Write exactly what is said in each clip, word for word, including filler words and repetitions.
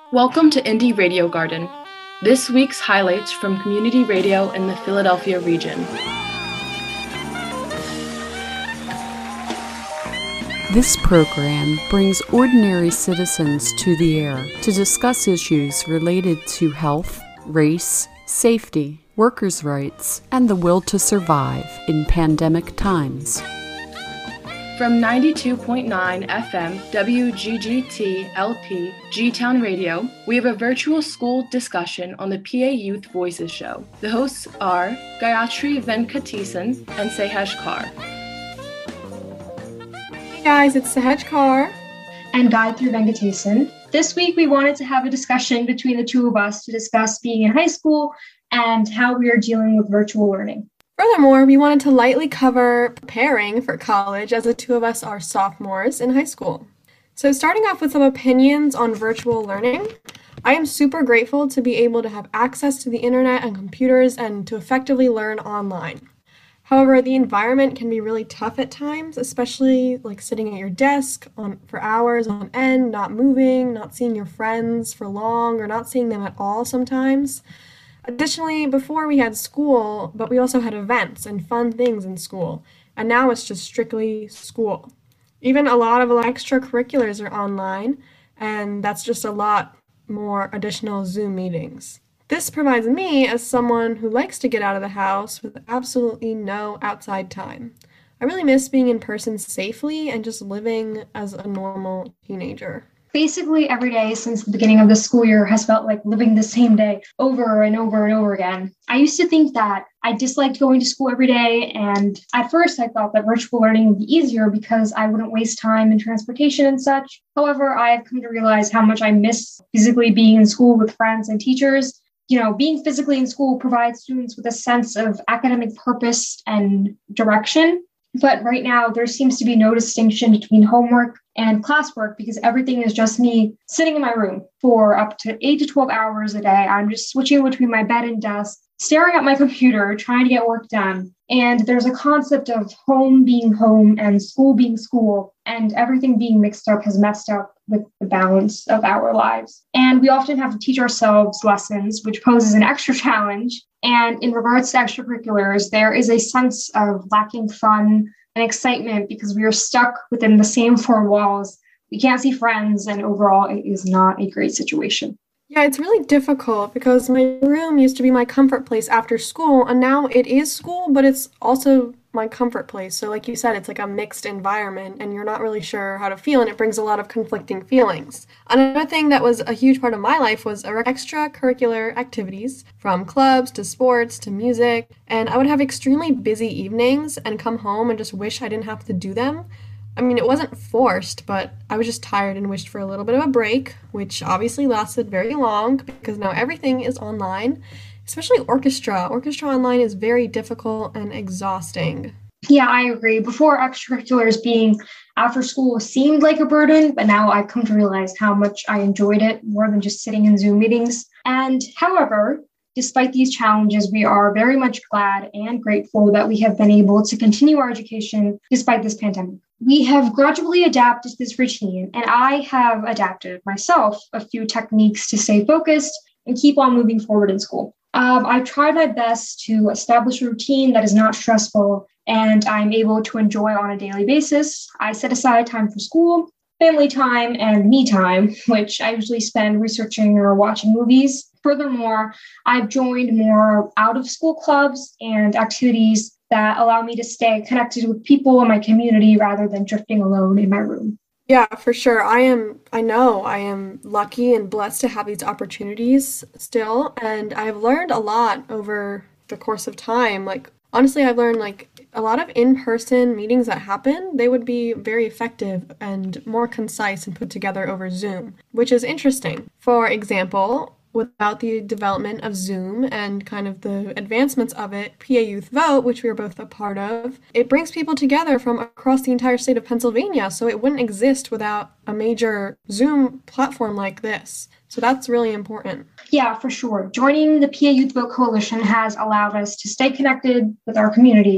Welcome to Indie Radio Garden. This week's highlights from community radio in the Philadelphia region. This program brings ordinary citizens to the air to discuss issues related to health, race, safety, workers' rights, and the will to survive in pandemic times. From ninety-two point nine F M W G G T L P G-Town Radio, we have a virtual school discussion on the P A Youth Voices show. The hosts are Gayatri Venkatesan and Sehesh Kar. Hey guys, it's Sehesh Kar and Gayatri Venkatesan. This week we wanted to have a discussion between the two of us to discuss being in high school and how we are dealing with virtual learning. Furthermore, we wanted to lightly cover preparing for college as the two of us are sophomores in high school. So starting off with some opinions on virtual learning, I am super grateful to be able to have access to the internet and computers and to effectively learn online. However, the environment can be really tough at times, especially like sitting at your desk on for hours on end, not moving, not seeing your friends for long, or not seeing them at all sometimes. Additionally, before we had school, but we also had events and fun things in school, and now it's just strictly school. Even a lot of extracurriculars are online, and that's just a lot more additional Zoom meetings. This provides me, as someone who likes to get out of the house, with absolutely no outside time. I really miss being in person safely and just living as a normal teenager. Basically, every day since the beginning of the school year has felt like living the same day over and over and over again. I used to think that I disliked going to school every day, and at first I thought that virtual learning would be easier because I wouldn't waste time in transportation and such. However, I have come to realize how much I miss physically being in school with friends and teachers. You know, being physically in school provides students with a sense of academic purpose and direction. But right now, there seems to be no distinction between homework and classwork because everything is just me sitting in my room for up to eight to twelve hours a day. I'm just switching between my bed and desk, staring at my computer, trying to get work done. And there's a concept of home being home and school being school, and everything being mixed up has messed up with the balance of our lives. And we often have to teach ourselves lessons, which poses an extra challenge. And in regards to extracurriculars, there is a sense of lacking fun and excitement because we are stuck within the same four walls. We can't see friends, and overall, it is not a great situation. Yeah, it's really difficult because my room used to be my comfort place after school, and now it is school, but it's also my comfort place. So like you said, it's like a mixed environment, and you're not really sure how to feel, and it brings a lot of conflicting feelings. Another thing that was a huge part of my life was extracurricular activities, from clubs to sports to music, and I would have extremely busy evenings and come home and just wish I didn't have to do them. I mean, it wasn't forced, but I was just tired and wished for a little bit of a break, which obviously lasted very long because now everything is online, especially orchestra. Orchestra online is very difficult and exhausting. Yeah, I agree. Before, extracurriculars being after school seemed like a burden, but now I've come to realize how much I enjoyed it more than just sitting in Zoom meetings. And however, despite these challenges, we are very much glad and grateful that we have been able to continue our education despite this pandemic. We have gradually adapted to this routine, and I have adapted myself a few techniques to stay focused and keep on moving forward in school. Um, I've tried my best to establish a routine that is not stressful and I'm able to enjoy on a daily basis. I set aside time for school, family time, and me time, which I usually spend researching or watching movies. Furthermore, I've joined more out-of-school clubs and activities that allow me to stay connected with people in my community rather than drifting alone in my room. Yeah, for sure. I am, I know I am lucky and blessed to have these opportunities still, and I've learned a lot over the course of time. Like, honestly, I've learned like a lot of in-person meetings that happen, they would be very effective and more concise and put together over Zoom, which is interesting. For example, without the development of Zoom and kind of the advancements of it, P A Youth Vote, which we were both a part of, it brings people together from across the entire state of Pennsylvania, so it wouldn't exist without a major Zoom platform like this. So that's really important. Yeah, for sure. Joining the P A Youth Vote Coalition has allowed us to stay connected with our community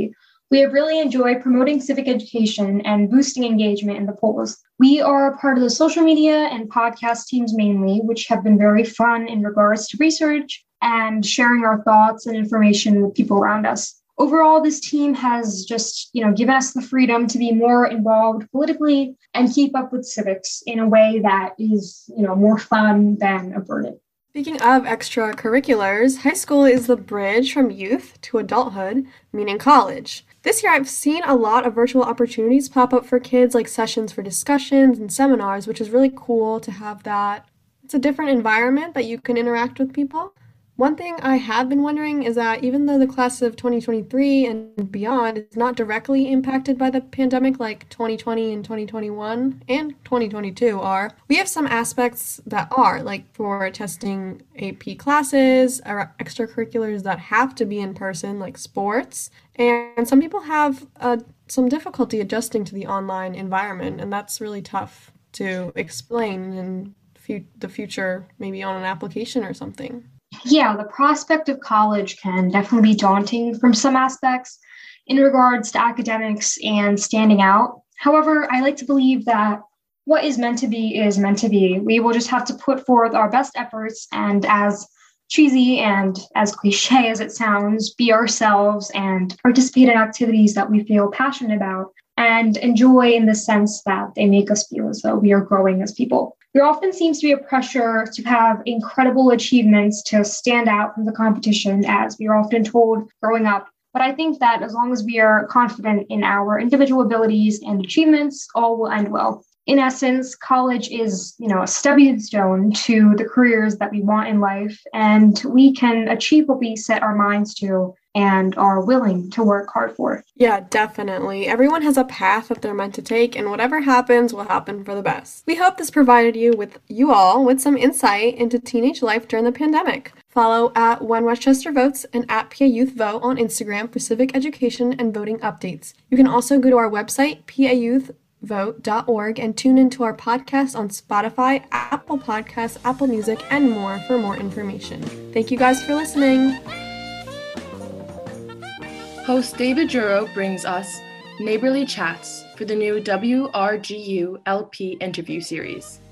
We have really enjoyed promoting civic education and boosting engagement in the polls. We are a part of the social media and podcast teams mainly, which have been very fun in regards to research and sharing our thoughts and information with people around us. Overall, this team has just, you know, given us the freedom to be more involved politically and keep up with civics in a way that is, you know, more fun than a burden. Speaking of extracurriculars, high school is the bridge from youth to adulthood, meaning college. This year, I've seen a lot of virtual opportunities pop up for kids, like sessions for discussions and seminars, which is really cool to have that. It's a different environment that you can interact with people. One thing I have been wondering is that even though the class of twenty twenty-three and beyond is not directly impacted by the pandemic like twenty twenty and twenty twenty-one and twenty twenty-two are, we have some aspects that are, like for testing A P classes, or extracurriculars that have to be in person, like sports, and some people have uh, some difficulty adjusting to the online environment, and that's really tough to explain in fu- the future, maybe on an application or something. Yeah, the prospect of college can definitely be daunting from some aspects in regards to academics and standing out. However, I like to believe that what is meant to be is meant to be. We will just have to put forth our best efforts and, as cheesy and as cliche as it sounds, be ourselves and participate in activities that we feel passionate about and enjoy in the sense that they make us feel as though we are growing as people. There often seems to be a pressure to have incredible achievements to stand out from the competition, as we are often told growing up. But I think that as long as we are confident in our individual abilities and achievements, all will end well. In essence, college is, you know, a stepping stone to the careers that we want in life, and we can achieve what we set our minds to and are willing to work hard for. Yeah, definitely. Everyone has a path that they're meant to take, and whatever happens will happen for the best. We hope this provided you with you all with some insight into teenage life during the pandemic. Follow at When Westchester Votes and at P A Youth Vote on Instagram for civic education and voting updates. You can also go to our website, p a youth vote dot org, and tune into our podcast on Spotify, Apple Podcasts, Apple Music, and more for more information. Thank you guys for listening. Host David Juro brings us Neighborly Chats for the new W R G U L P interview series.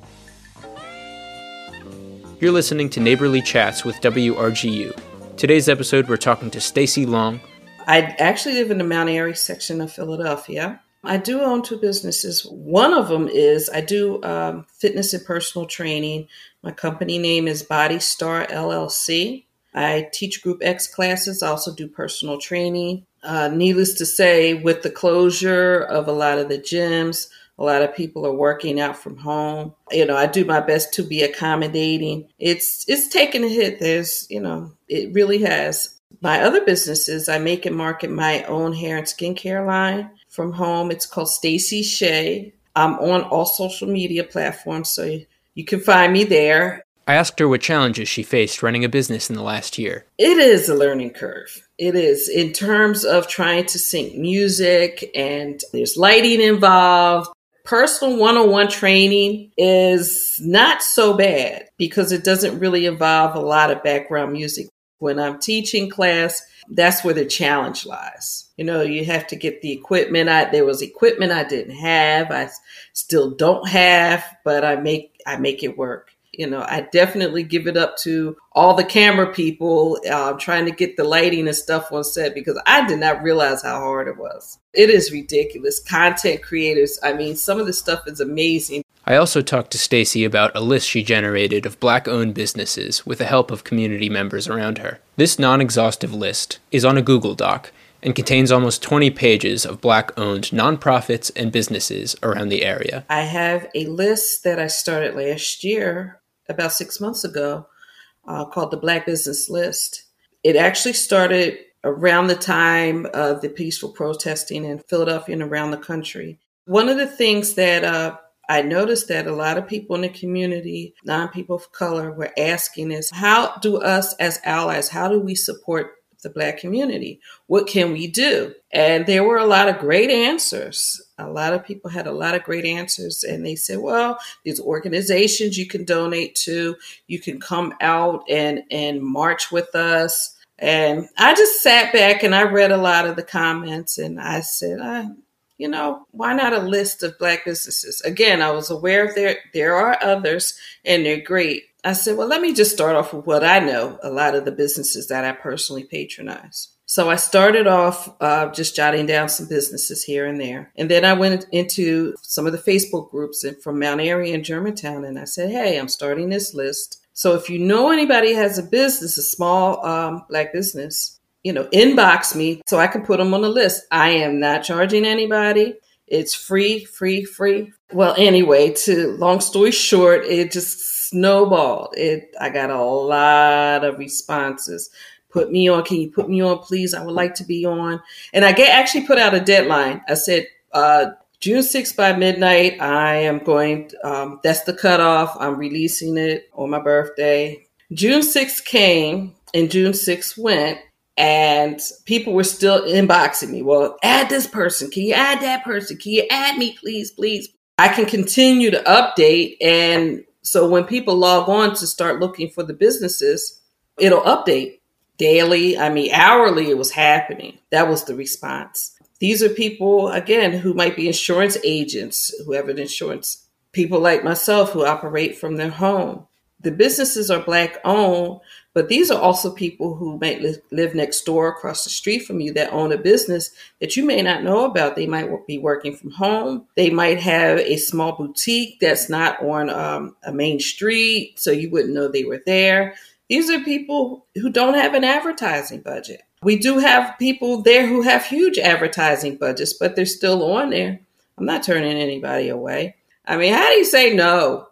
You're listening to Neighborly Chats with W R G U. Today's episode, we're talking to Stacy Long. I actually live in the Mount Airy section of Philadelphia. I do own two businesses. One of them is I do um, fitness and personal training. My company name is Body Star L L C. I teach Group X classes. I also do personal training. Uh, needless to say, with the closure of a lot of the gyms, a lot of people are working out from home. You know, I do my best to be accommodating. It's it's taken a hit. There's, you know, it really has. My other businesses, I make and market my own hair and skincare line from home. It's called Stacy Shea. I'm on all social media platforms, so you can find me there. I asked her what challenges she faced running a business in the last year. It is a learning curve. It is, in terms of trying to sync music, and there's lighting involved. Personal one-on-one training is not so bad because it doesn't really involve a lot of background music. When I'm teaching class, that's where the challenge lies. You know, you have to get the equipment. I, there was equipment I didn't have. I still don't have, but I make I make it work. You know, I definitely give it up to all the camera people uh, trying to get the lighting and stuff on set, because I did not realize how hard it was. It is ridiculous. Content creators, I mean, some of the stuff is amazing. I also talked to Stacy about a list she generated of Black-owned businesses with the help of community members around her. This non-exhaustive list is on a Google Doc and contains almost twenty pages of Black-owned nonprofits and businesses around the area. I have a list that I started last year, about six months ago, uh, called the Black Business List. It actually started around the time of the peaceful protesting in Philadelphia and around the country. One of the things that uh, I noticed that a lot of people in the community, non-people of color, were asking is, how do us as allies, how do we support the Black community? What can we do? And there were a lot of great answers. A lot of people had a lot of great answers. And they said, well, there's organizations you can donate to. You can come out and, and march with us. And I just sat back and I read a lot of the comments and I said, I, you know, why not a list of Black businesses? Again, I was aware there, there are others and they're great. I said, well, let me just start off with what I know, a lot of the businesses that I personally patronize. So I started off uh, just jotting down some businesses here and there. And then I went into some of the Facebook groups from Mount Airy and Germantown. And I said, hey, I'm starting this list. So if you know anybody has a business, a small um, Black business, you know, inbox me so I can put them on the list. I am not charging anybody. It's free, free, free. Well, anyway, to long story short, it just snowballed. It I got a lot of responses. Put me on. Can you put me on, please? I would like to be on. And I get actually put out a deadline. I said, uh, June sixth by midnight, I am going, um, that's the cutoff. I'm releasing it on my birthday. June sixth came and June sixth went and people were still inboxing me. Well, add this person. Can you add that person? Can you add me, please, please? I can continue to update. And so when people log on to start looking for the businesses, it'll update. Daily, I mean, hourly, it was happening. That was the response. These are people, again, who might be insurance agents, who have an insurance, people like myself who operate from their home. The businesses are Black owned, but these are also people who might li- live next door, across the street from you, that own a business that you may not know about. They might be working from home. They might have a small boutique that's not on um, a main street, so you wouldn't know they were there. These are people who don't have an advertising budget. We do have people there who have huge advertising budgets, but they're still on there. I'm not turning anybody away. I mean, how do you say no?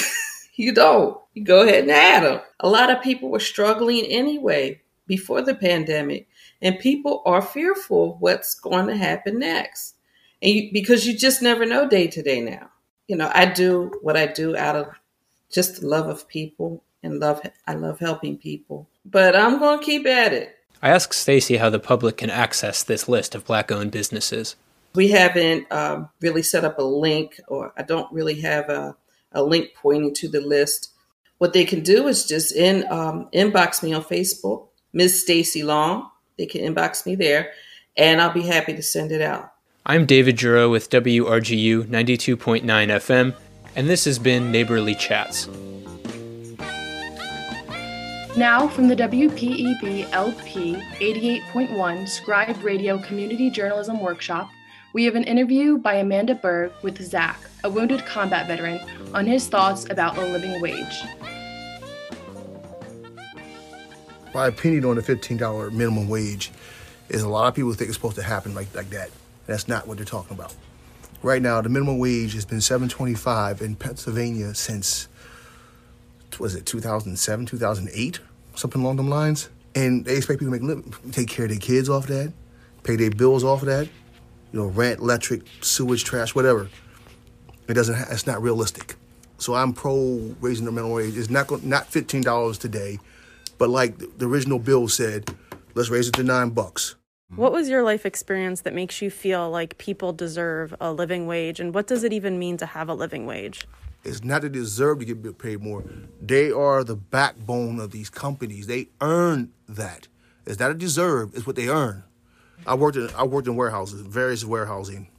You don't. You go ahead and add them. A lot of people were struggling anyway before the pandemic, and people are fearful of what's going to happen next. And you, because you just never know day to day now. You know, I do what I do out of just the love of people. And love, I love helping people, but I'm going to keep at it. I asked Stacy how the public can access this list of Black-owned businesses. We haven't um, really set up a link, or I don't really have a, a link pointing to the list. What they can do is just in um, inbox me on Facebook, Miz Stacy Long. They can inbox me there, and I'll be happy to send it out. I'm David Giroux with W R G U ninety-two point nine F M, and this has been Neighborly Chats. Now from the W P E B L P eighty-eight point one Scribe Radio Community Journalism Workshop, we have an interview by Amanda Berg with Zach, a wounded combat veteran, on his thoughts about a living wage. My opinion on the fifteen dollars minimum wage is a lot of people think it's supposed to happen like, like that. That's not what they're talking about. Right now, the minimum wage has been seven twenty-five in Pennsylvania since, was it two thousand seven, two thousand eight, something along them lines. And they expect people to make living, take care of their kids off that, pay their bills off of that, you know, rent, electric, sewage, trash, whatever. It doesn't. Ha- it's not realistic. So I'm pro raising the minimum wage. It's not go- not fifteen dollars today, but like the, the original bill said, let's raise it to nine bucks. What was your life experience that makes you feel like people deserve a living wage, and what does it even mean to have a living wage? It's not that they deserve to get paid more. They are the backbone of these companies. They earn that. It's not a deserve, it's what they earn. I worked in I worked in warehouses, various warehousing.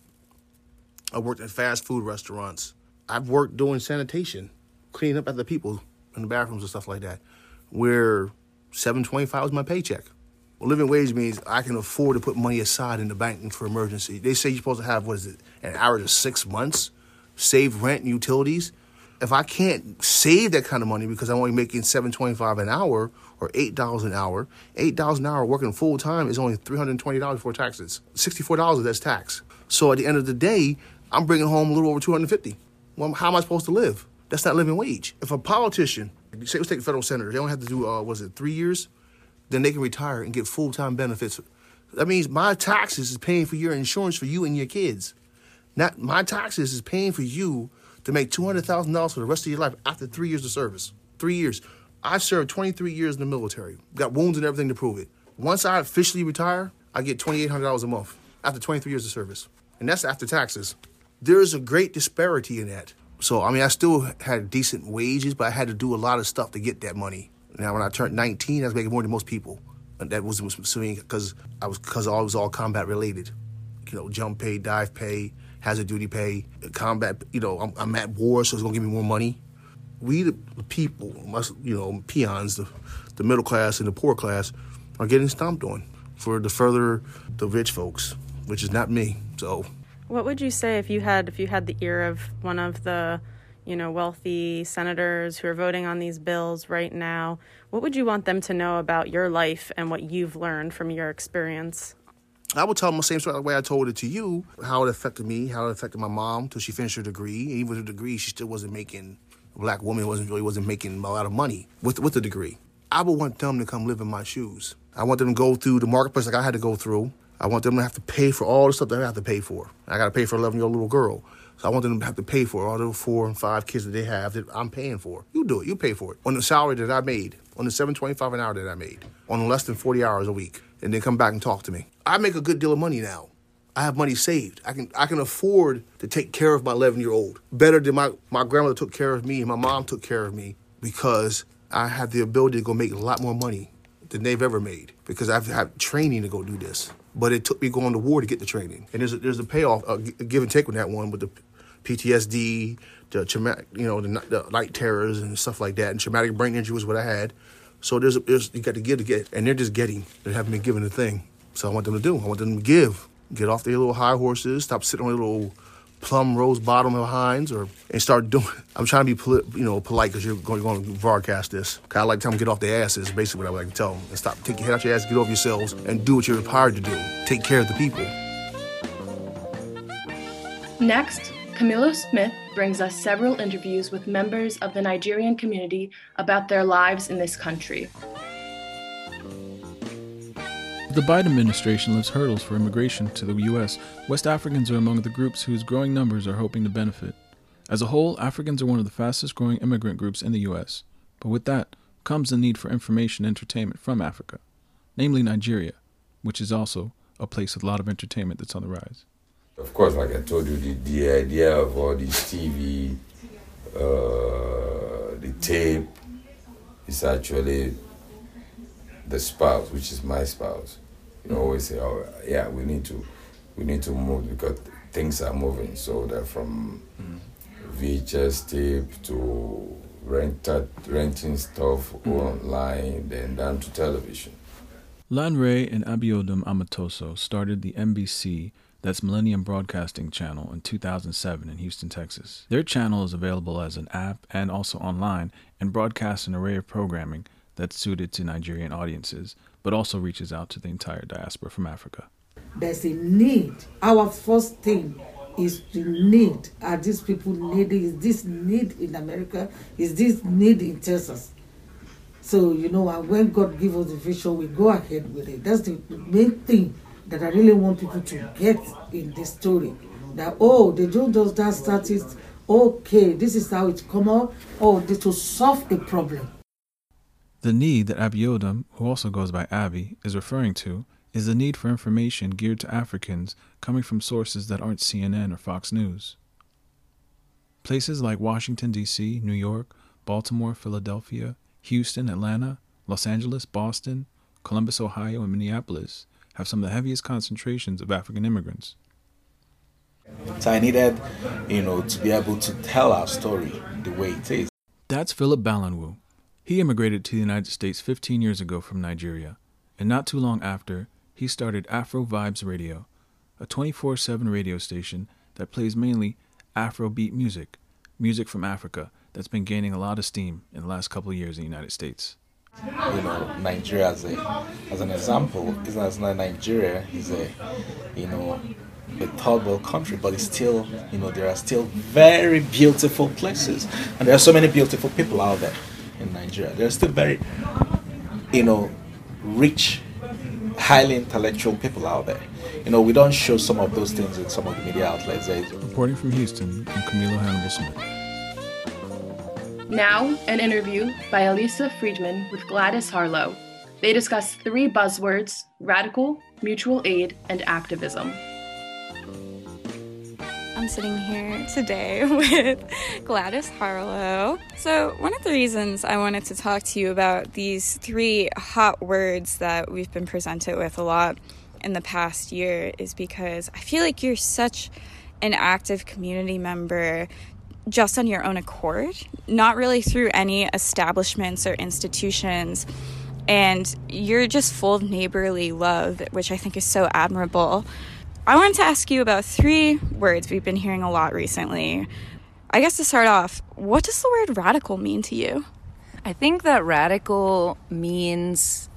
I worked in fast food restaurants. I've worked doing sanitation, cleaning up after people in the bathrooms and stuff like that, where seven twenty-five was my paycheck. Well, living wage means I can afford to put money aside in the bank for emergency. They say you're supposed to have, what is it, an average of six months, save rent and utilities. If I can't save that kind of money because I'm only making seven twenty-five an hour or eight dollars an hour, eight dollars an hour working full time is only three hundred twenty dollars before taxes. sixty-four dollars, that's tax. So at the end of the day, I'm bringing home a little over two hundred fifty dollars. Well, how am I supposed to live? That's not living wage. If a politician, say let's take a federal senator, they only have to do, uh, was it three years? Then they can retire and get full-time benefits. That means my taxes is paying for your insurance for you and your kids. Not my taxes is paying for you to make two hundred thousand dollars for the rest of your life after three years of service. Three years. I served twenty-three years in the military. Got wounds and everything to prove it. Once I officially retire, I get twenty-eight hundred dollars a month after twenty-three years of service. And that's after taxes. There is a great disparity in that. So, I mean, I still had decent wages, but I had to do a lot of stuff to get that money. Now, when I turned nineteen, I was making more than most people. That was pursuing because I was because all was all combat related. You know, jump pay, dive pay, hazard duty pay, combat. You know, I'm, I'm at war, so it's gonna give me more money. We the people, you know, peons, the, the middle class and the poor class, are getting stomped on for the further the rich folks, which is not me. So, what would you say if you had if you had the ear of one of the, you know, wealthy senators who are voting on these bills right now? What would you want them to know about your life and what you've learned from your experience? I would tell them the same sort of way I told it to you, how it affected me, how it affected my mom till she finished her degree. Even with her degree, she still wasn't making, a black woman wasn't really wasn't making a lot of money with with the degree. I would want them to come live in my shoes. I want them to go through the marketplace like I had to go through. I want them to have to pay for all the stuff that I have to pay for. I got to pay for an eleven-year-old little girl. So I want them to have to pay for all the four and five kids that they have that I'm paying for. You do it. You pay for it. On the salary that I made, on the seven twenty-five an hour that I made, on less than forty hours a week, and then come back and talk to me. I make a good deal of money now. I have money saved. I can I can afford to take care of my eleven-year-old better than my, my grandmother took care of me and my mom took care of me because I have the ability to go make a lot more money than they've ever made because I've had training to go do this. But it took me going to war to get the training. And there's a, there's a payoff, a give and take with that one with the P T S D, the traumatic, you know, the, the night terrors and stuff like that. And traumatic brain injury was what I had. So there's, a, there's you got to give to get, and they're just getting. They haven't been given a thing. So I want them to do. I want them to give, get off their little high horses, stop sitting on their little plum rose bottom behinds, or and start doing. I'm trying to be poli- you know polite because you're going, going to broadcast this. I like to tell them get off their asses. Basically, what I like to tell them and stop. Take your head out your ass, get off yourselves, and do what you're empowered to do. Take care of the people. Next, Camilo Smith brings us several interviews with members of the Nigerian community about their lives in this country. The Biden administration lifts hurdles for immigration to the U S. West Africans are among the groups whose growing numbers are hoping to benefit. As a whole, Africans are one of the fastest growing immigrant groups in the U S. But with that comes the need for information and entertainment from Africa, namely Nigeria, which is also a place with a lot of entertainment that's on the rise. Of course, like I told you, the, the idea of all this T V, uh, the tape, is actually the spouse, which is my spouse. You know, always say, "Oh, yeah, we need to, we need to move because things are moving." So that from mm-hmm. V H S tape to rent renting stuff mm-hmm. online, then down to television. Lanre and Abiodun Amatoso started the M B C, that's Millennium Broadcasting Channel, in two thousand seven in Houston, Texas. Their channel is available as an app and also online and broadcasts an array of programming that's suited to Nigerian audiences, but also reaches out to the entire diaspora from Africa. There's a need. Our first thing is the need. Are these people needing? Is this need in America? Is this need in Texas? So, you know, when God gives us the vision, we go ahead with it. That's the main thing that I really want people to get in this story. That, oh, they don't just that status. Okay, this is how it come out. Oh, this will solve a problem. The need that Abiodun, who also goes by Abby, is referring to is the need for information geared to Africans coming from sources that aren't C N N or Fox News. Places like Washington, D C, New York, Baltimore, Philadelphia, Houston, Atlanta, Los Angeles, Boston, Columbus, Ohio, and Minneapolis have some of the heaviest concentrations of African immigrants. So I needed, you know, to be able to tell our story the way it is. That's Philip Balanwu. He immigrated to the United States fifteen years ago from Nigeria, and not too long after, he started Afro Vibes Radio, a twenty-four seven radio station that plays mainly Afrobeat music, music from Africa that's been gaining a lot of steam in the last couple of years in the United States. You know, Nigeria as, a, as an example, is as Nigeria is a, you know, a third world country, but it's still, you know, there are still very beautiful places, and there are so many beautiful people out there in Nigeria. There are still very, you know, rich, highly intellectual people out there. You know, we don't show some of those things in some of the media outlets. Reporting from Houston, I'm Camilo Hannibal Smith. Now, an interview by Elisa Friedman with Gladys Harlow. They discuss three buzzwords: radical, mutual aid, and activism. I'm I'm sitting here today with Gladys Harlow. So one of the reasons I wanted to talk to you about these three hot words that we've been presented with a lot in the past year is because I feel like you're such an active community member just on your own accord, not really through any establishments or institutions. And you're just full of neighborly love, which I think is so admirable. I wanted to ask you about three words we've been hearing a lot recently. I guess to start off, what does the word radical mean to you? I think that radical means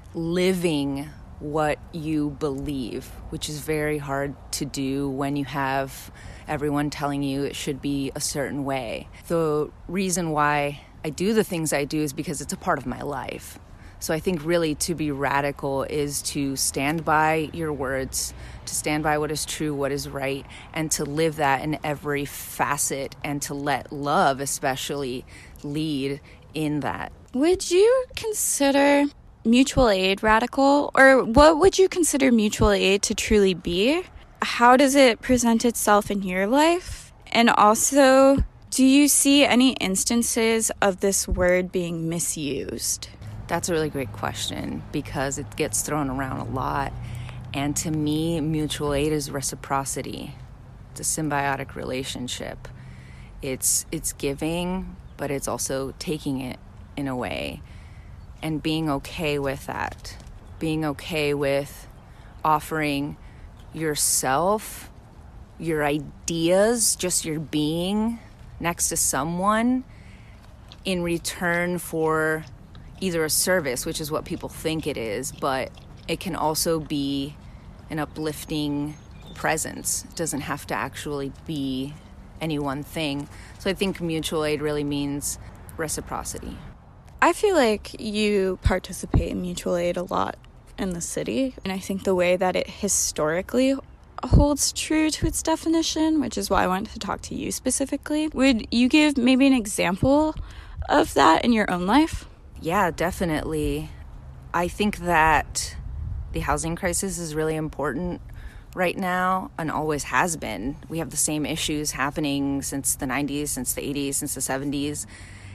living what you believe, which is very hard to do when you have everyone telling you it should be a certain way. The reason why I do the things I do is because it's a part of my life. So I think really to be radical is to stand by your words, to stand by what is true, what is right, and to live that in every facet, and to let love especially lead in that. Would you consider mutual aid radical? Or what would you consider mutual aid to truly be? How does it present itself in your life? And also, do you see any instances of this word being misused? That's a really great question because it gets thrown around a lot. And to me, mutual aid is reciprocity. It's a symbiotic relationship. It's it's giving, but it's also taking it in a way. And being okay with that. Being okay with offering yourself, your ideas, just your being next to someone in return for either a service, which is what people think it is, but it can also be an uplifting presence. It doesn't have to actually be any one thing. So I think mutual aid really means reciprocity. I feel like you participate in mutual aid a lot in the city, and I think the way that it historically holds true to its definition, which is why I wanted to talk to you specifically. Would you give maybe an example of that in your own life? Yeah, definitely. I think that the housing crisis is really important right now and always has been. We have the same issues happening since the nineties, since the eighties, since the seventies.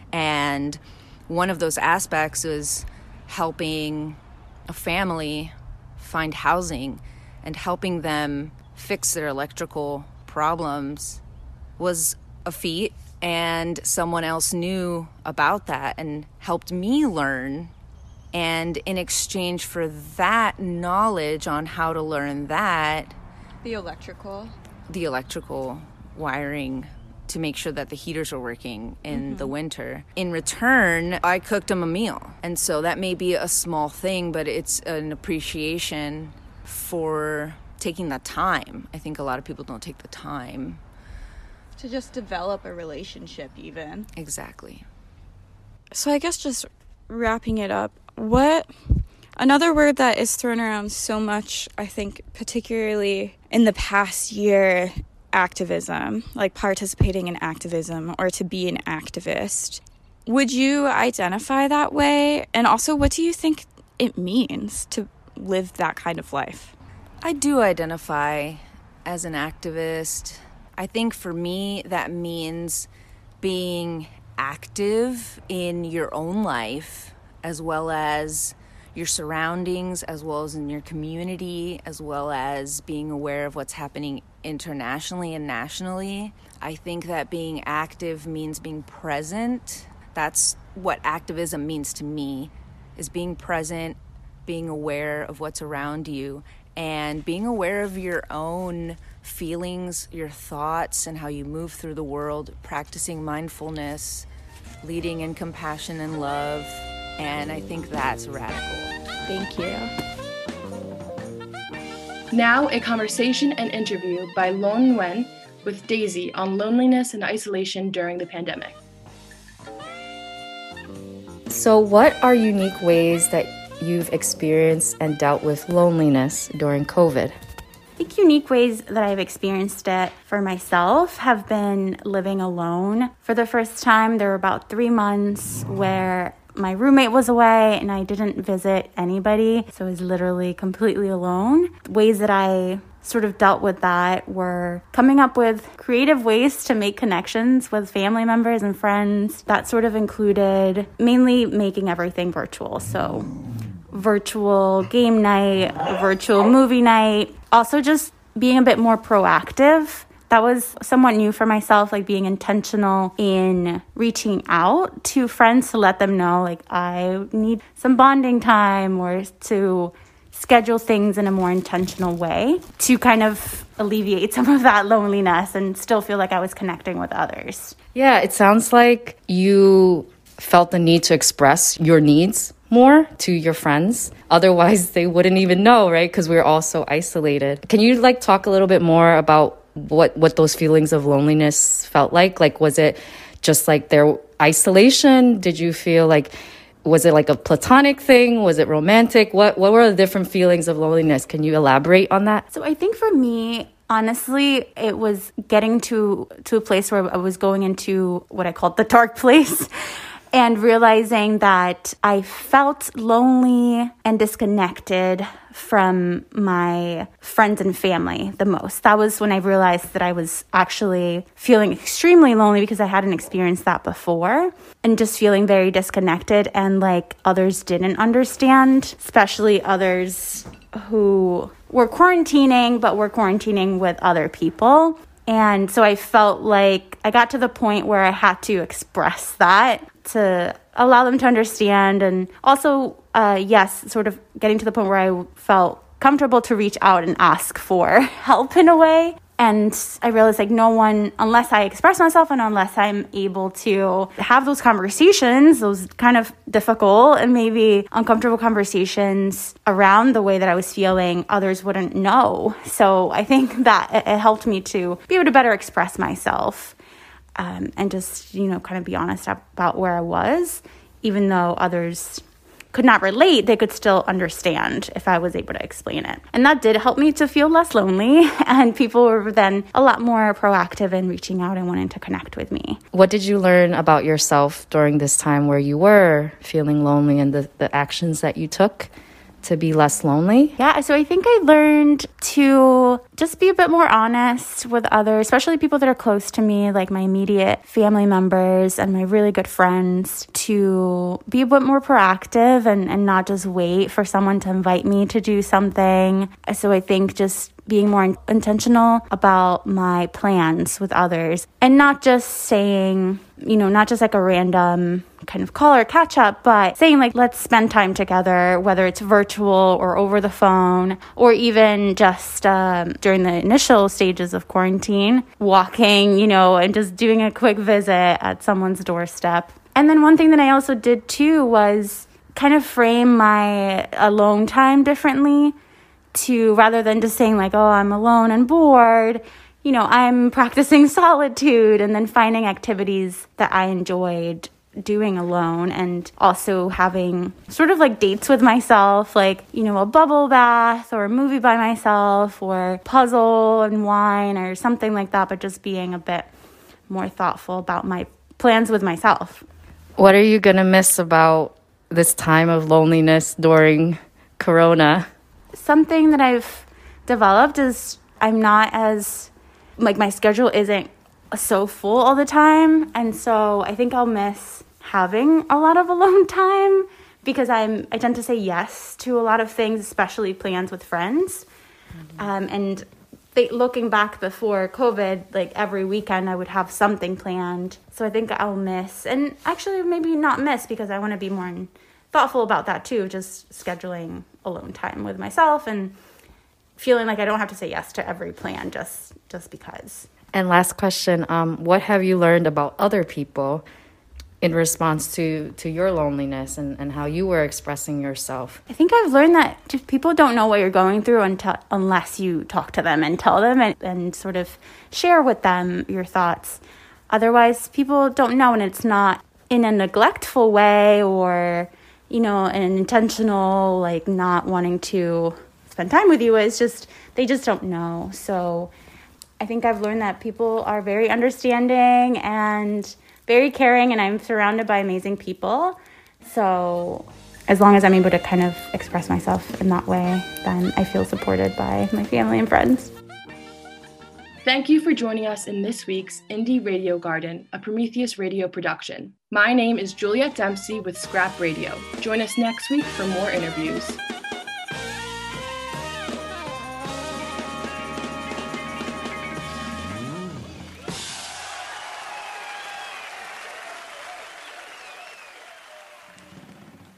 And one of those aspects is helping a family find housing and helping them fix their electrical problems was a feat. And someone else knew about that and helped me learn. And in exchange for that knowledge on how to learn that, The electrical. the electrical wiring to make sure that the heaters are working in Mm-hmm. the winter. In return, I cooked them a meal. And so that may be a small thing, but it's an appreciation for taking the time. I think a lot of people don't take the time. To just develop a relationship even. Exactly. So I guess just wrapping it up, what another word that is thrown around so much, I think particularly in the past year, activism, like participating in activism or to be an activist. Would you identify that way? And also, what do you think it means to live that kind of life? I do identify as an activist. I think for me, that means being active in your own life, as well as your surroundings, as well as in your community, as well as being aware of what's happening internationally and nationally. I think that being active means being present. That's what activism means to me, is being present, being aware of what's around you, and being aware of your own feelings, your thoughts, and how you move through the world, practicing mindfulness, leading in compassion and love, and I think that's radical. Thank you. Now, a conversation and interview by Lon Nguyen with Daisy on loneliness and isolation during the pandemic. So, what are unique ways that you've experienced and dealt with loneliness during COVID? I think unique ways that I've experienced it for myself have been living alone. For the first time, there were about three months where my roommate was away and I didn't visit anybody, so I was literally completely alone. Ways that I sort of dealt with that were coming up with creative ways to make connections with family members and friends. That sort of included mainly making everything virtual. So virtual game night, virtual movie night, also just being a bit more proactive. That was somewhat new for myself, like being intentional in reaching out to friends to let them know, like, I need some bonding time, or to schedule things in a more intentional way to kind of alleviate some of that loneliness and still feel like I was connecting with others. Yeah, it sounds like you felt the need to express your needs more to your friends. Otherwise, they wouldn't even know, right? Because we're all so isolated. Can you like talk a little bit more about what what those feelings of loneliness felt like? Like, was it just like their isolation? Did you feel like, was it like a platonic thing? Was it romantic? What what were the different feelings of loneliness? Can you elaborate on that? So I think for me, honestly, it was getting to to a place where I was going into what I called the dark place. And realizing that I felt lonely and disconnected from my friends and family the most. That was when I realized that I was actually feeling extremely lonely because I hadn't experienced that before. And just feeling very disconnected and like others didn't understand, especially others who were quarantining, but were quarantining with other people. And so I felt like I got to the point where I had to express that to allow them to understand. And also, uh, yes, sort of getting to the point where I felt comfortable to reach out and ask for help in a way. And I realized like no one, unless I express myself and unless I'm able to have those conversations, those kind of difficult and maybe uncomfortable conversations around the way that I was feeling, others wouldn't know. So I think that it, it helped me to be able to better express myself um, and just, you know, kind of be honest about where I was, even though others could not relate, they could still understand if I was able to explain it. And that did help me to feel less lonely, and people were then a lot more proactive in reaching out and wanting to connect with me. What did you learn about yourself during this time where you were feeling lonely and the, the actions that you took to be less lonely? Yeah, so I think I learned to just be a bit more honest with others, especially people that are close to me, like my immediate family members and my really good friends, to be a bit more proactive and, and not just wait for someone to invite me to do something. So I think just being more in- intentional about my plans with others and not just saying, you know, not just like a random kind of call or catch up, but saying like, let's spend time together, whether it's virtual or over the phone, or even just um, during the initial stages of quarantine, walking, you know, and just doing a quick visit at someone's doorstep. And then one thing that I also did too was kind of frame my alone time differently, to rather than just saying like, oh, I'm alone and bored, you know, I'm practicing solitude and then finding activities that I enjoyed doing alone, and also having sort of like dates with myself, like, you know, a bubble bath or a movie by myself or puzzle and wine or something like that, but just being a bit more thoughtful about my plans with myself. What are you going to miss about this time of loneliness during Corona? Something that I've developed is I'm not as, like, my schedule isn't so full all the time. And so I think I'll miss having a lot of alone time because I'm, I tend to say yes to a lot of things, especially plans with friends. Mm-hmm. Um, and they, looking back before COVID, like every weekend I would have something planned. So I think I'll miss, and actually maybe not miss because I want to be more thoughtful about that too, just scheduling alone time with myself and feeling like I don't have to say yes to every plan just just because. And last question, um, what have you learned about other people in response to, to your loneliness and, and how you were expressing yourself? I think I've learned that just people don't know what you're going through until, unless you talk to them and tell them and, and sort of share with them your thoughts. Otherwise, people don't know, and it's not in a neglectful way or, you know, an intentional, like, not wanting to spend time with you. It's just, they just don't know. So I think I've learned that people are very understanding and very caring, and I'm surrounded by amazing people. So as long as I'm able to kind of express myself in that way, then I feel supported by my family and friends. Thank you for joining us in this week's Indie Radio Garden, a Prometheus Radio production. My name is Juliet Dempsey with Scrap Radio. Join us next week for more interviews.